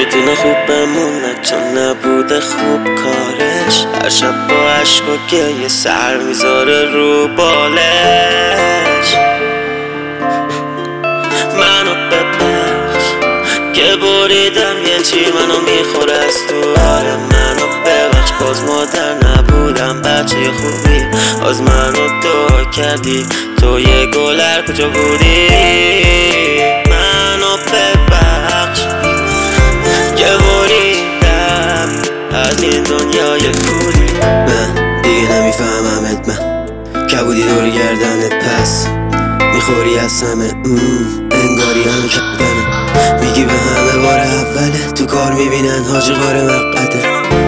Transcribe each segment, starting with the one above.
میتونه خوب بمونه چون نبوده خوب کارش. هر شب با عشق و گریه سر میذاره رو بالش. منو ببخش که بریدم یه چی منو میخوره از تو. آره منو ببخش باز مادر نبودم بچه خوبی. از منو دعا کردی تو یه گلر کجا بودی. منو ببخش که بریدم از این دنیای کوری. من دیگه نمیفهممت، من کبودی دور گردنت پس میخوری از همه انگاری همه کردنه. میگی به همه بار اوله تو کار میبینن حاجی غار مقعده.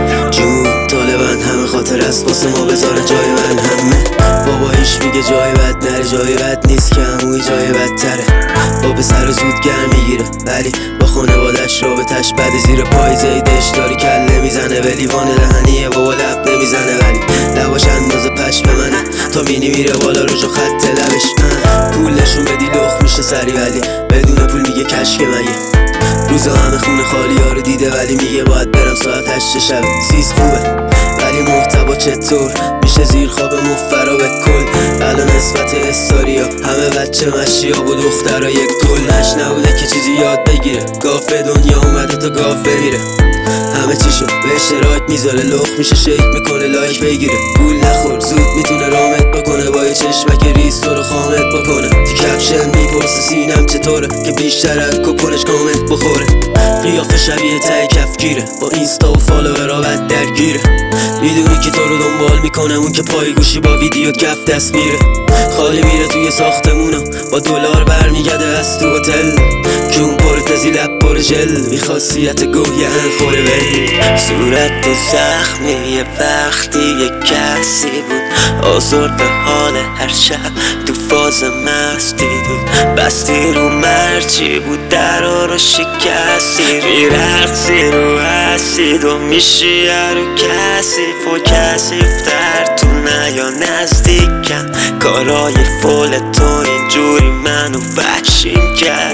جون طالبن همه خاطر است واسه ما بذاره جای من همه. بابایش میگه جای بد نره جای بد نیست که هموی جای بدتره. با پسر زود گرم میگیره ولی با خانوادش رابطش بده. زیر پای زیدش داری کله میزنه به لیوان دهنیه بابا لب نمیزنه ولی لباش اندازه پش به منه تا مینی میره بالا رو جو خط لبش. پول نشون بدی لخ میشه سری ولی بدون پول میگه کشک مگه. روزا همه خونه خالی ها رو دیده ولی میگه باید برم ساعت 8 شب. سیز خوبه ولی محتوا چطور میشه زیر خواب مفرا به کل. الان نسبت استاریا همه بچه مشیا و دخترا یک طول. نشنوده که چیزی یاد بگیره گافه دنیا اومده تا گاف بمیره. همه چیشو به اشتراک میذاره لخ میشه شیک میکنه لایک بگیره. گول نخور زود میتونه رامت بکنه با یه چشمک ریز تو رو خامت بکنه. تو کپشن میپرسه سینم چطوره که بیشتر از کپونش کامنت بخوره. قیافه شبیه ته کفگیره با اینستا و فالوورا بد درگیره. میدونی که تو رو دنبال میکنه اون که پای گوشی با ویدیو کف دست میره. خالی میره توی ساختمونا با دلار برمیگرده از تو هتل. جون پرتزی لب پر ژل بی خاصیت گویه خوره ولی. صورت زخمی یه وقتی یه کسی بود آزرد حال هر شب تو فاز مستی بود. بستی رو مرچی بود درا رو شکستی. میرقصی رو اسید و میشی رو کسیف و کسیفتر تو نیا نزدیکم. کارای فول تو اینجوری منو وحشیم کرد.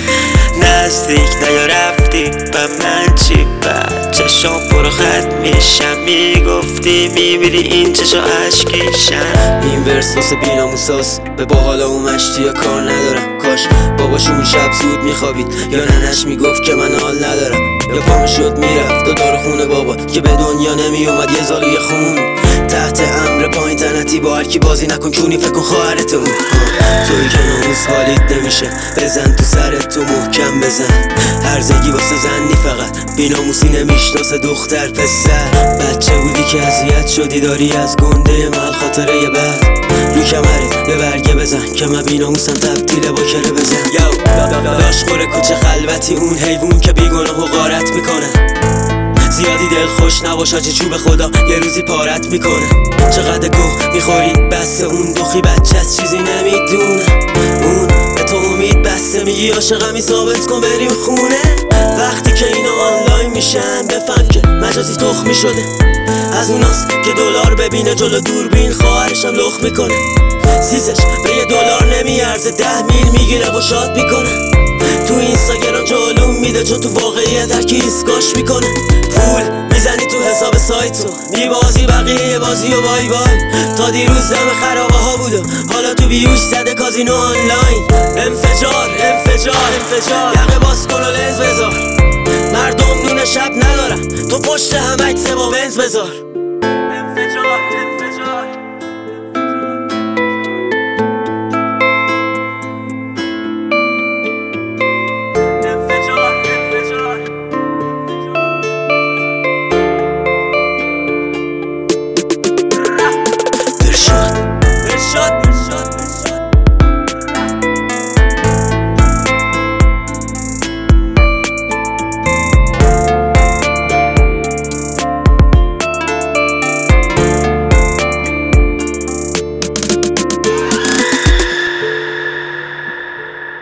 نزدیک نیا رفتی و من چی بد چشام پرو خط میشم. میگفتی میبینی این چشا عشقیشم. این ورس واسه بیناموساس به باحالا و مشتی یا کار ندارم. کاش باباشون شب زود میخوابید یا ننش میگفت که من حال ندارم. یا پام شد میرفت و دار خونه بابا که به دنیا نمیومد یه زالوی خون. تحت امر پایین تنتی با هرکی بازی نکن کونی فکر کن خواهرت اون. توی که ناموس حالیت نمیشه بزن تو سرت تو محکم بزن. هرزگی واسه زنی فقط بیناموسی نمیشناسه دختر پسر. بچه بودی که اذیت شدی داری از گنده من خاطره یه بد. رو کمرت یه برگه بزن که من بیناموسم تبدیل با کره بزن. لاشخور کوچه خلوتی اون حیوون که بیگناه و غارت میکنه. زیادی دل خوش نباش آجی چوب خدا یه روزی پارت میکنه. چقدر گوه میخوری بس اون دخی بچه از چیزی نمیدونه. اون به تو امید بسته میگی عاشقمی ثابت کن بریم خونه. وقتی که اینا آنلاین میشن بفهم که مجازی تخمی شده. از اوناست که دلار ببینه جلو دوربین خواهرشم لخ میکنه. سیسش به $1 نمیارزه 10 میل میگیره و شاد میکنه. تو اینستاگرام جلوم میده چون تو واقعیت هرکی ایسکاش میکنه. پول میزنی تو حساب سایتو میبازی بقیه بازی و بای بای. تا دیروز دم خرابه ها بودو حالا تو بیوش زده کازینو آنلاین. انفجار انفجار انفجار یقه باز کن و لنز بذار. مردم نون شب ندارن تو پشت همه عکس با بنز بذار.